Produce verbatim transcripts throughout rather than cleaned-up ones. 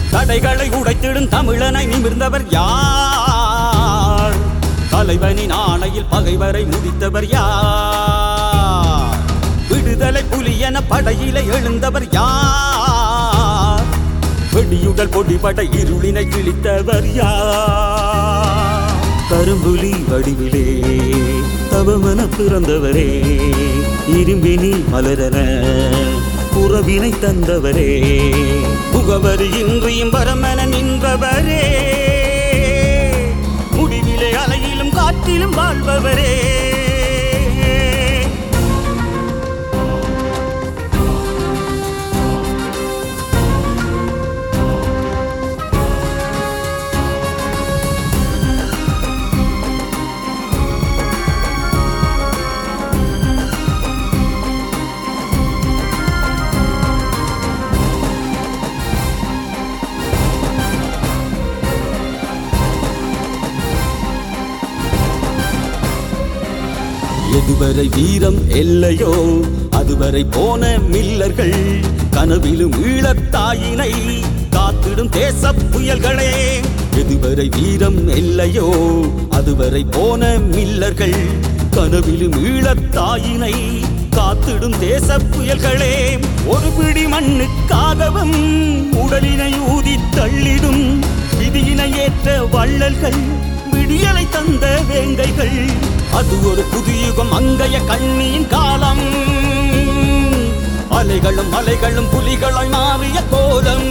தடைகளை உடைத்திடும் தமிழனை நிமிர்ந்தவர் யார்? தலைவனின் ஆணையில் பகைவரை முடித்தவர் யார்? விடுதலை புலி என படையிலே எழுந்தவர் யார்? வெடியுடல் பொடிபட இருளினை கிழித்தவர் யார்? கரும்புலி வடிவிலே தவமன பிறந்தவரே, இரும்பினில் மலரன புறவினை தந்தவரே, முகவரி இன்றியும் வரமென நின்றவரே, முடிவிலே அலையிலும் காற்றிலும் வாழ்பவரே. எதுவரை வீரம் எல்லையோ அதுவரை போன மில்லர்கள், கனவிலும் ஈழத்தாயினை காத்திடும் தேச புயல்களே. எதுவரை வீரம் எல்லையோ அதுவரை போன மில்லர்கள், கனவிலும் ஈழத்தாயினை காத்திடும் தேச புயல்களே. ஒரு பிடி மண்ணுக்காகவும் உடலினை ஊதி தள்ளிடும் விதியினை ஏற்ற வள்ளல்கள், விடியலை தந்த வேங்கைகள். அது ஒரு புதியுகம் அங்கைய கண்ணியின் காலம், அலைகளும் அலைகளும் புலிகளாய் மாறிய கோலம்.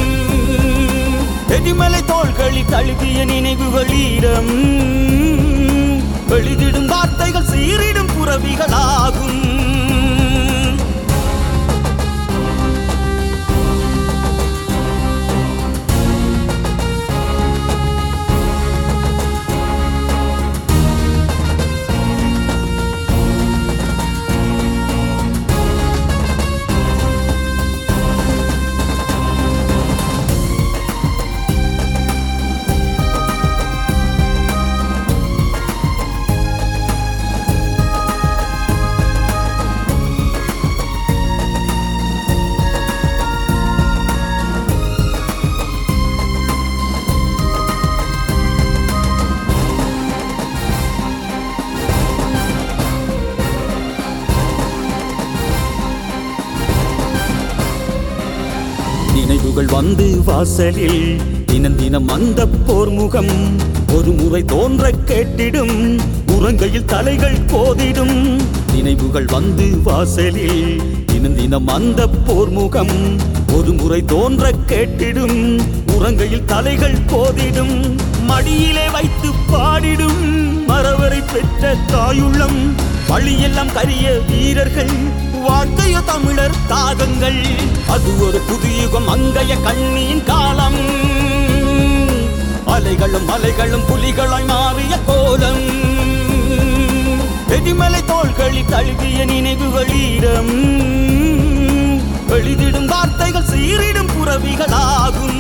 எரிமலை தோள்களில் தழுவிய நினைவுகள் ஈரம், எழுதிடும் வார்த்தைகள் சீரிடும் புறவிகளாகும். நினைவுகள் வந்து வாசலில் தினம் தினம் அந்த போர் முகம், ஒரு முறை தோன்ற கேட்டிடும் உறங்கையில் தலைகள் கோதிடும். நினைவுகள் வந்து வாசலில் தினம் தினம் அந்த போர் முகம், ஒரு முறை தோன்ற கேட்டிடும் உறங்கையில் தலைகள் கோதிடும். மடியிலே வைத்து பாடிடும் மறவரை பெற்ற தாயுள்ளம், வழியெல்லாம் கரிய வீரர்கள், வாழ்க்கையோ தமிழர் தாகங்கள். அது ஒரு புதியுகம் அங்கைய கண்ணியின் காலம், அலைகளும் அலைகளும் புலிகளாய் மாறிய கோலம். எரிமலை தோள்களில் தழுவிய நினைவுகள் ஈரம், எழுதிடும் வார்த்தைகள் சீரிடும் புறவிகளாகும்.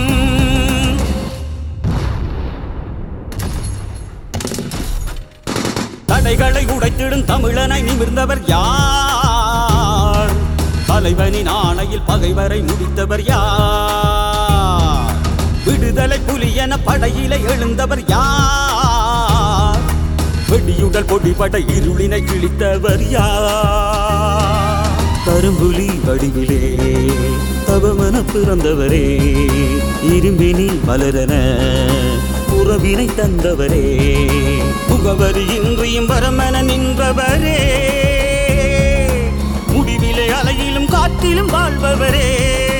தடைகளை உடைத்திடும் தமிழனை நிமிர்ந்தவர் யார்? தலைவனின் ஆணையில் பகைவரை முடித்தவர் யார்? விடுதலை புலி என படையிலே எழுந்தவர் யார்? வெடியுடல் பொடிபட இருளினை கிழித்தவர் யார்? கரும்புலி வடிவிலே தவமன பிறந்தவரே, இரும்பினில் மலரன புறவினை தந்தவரே, முகவரி இன்றியும் வரமென நின்றவரே, முடிவிலே அலையிலும் காற்றிலும் வாழ்பவரே.